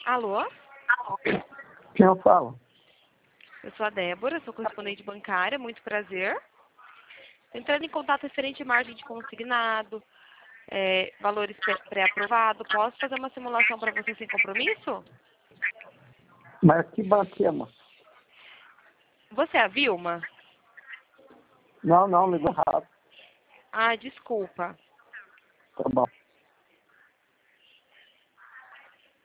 Alô? Quem eu falo? Eu sou a Débora, sou correspondente bancária, muito prazer. Entrando em contato referente à margem de consignado, valores pré-aprovado. Posso fazer uma simulação para você sem compromisso? Mas que banco que é, moço? Você é a Vilma? Não, ligou errado. Ah, desculpa. Tá bom.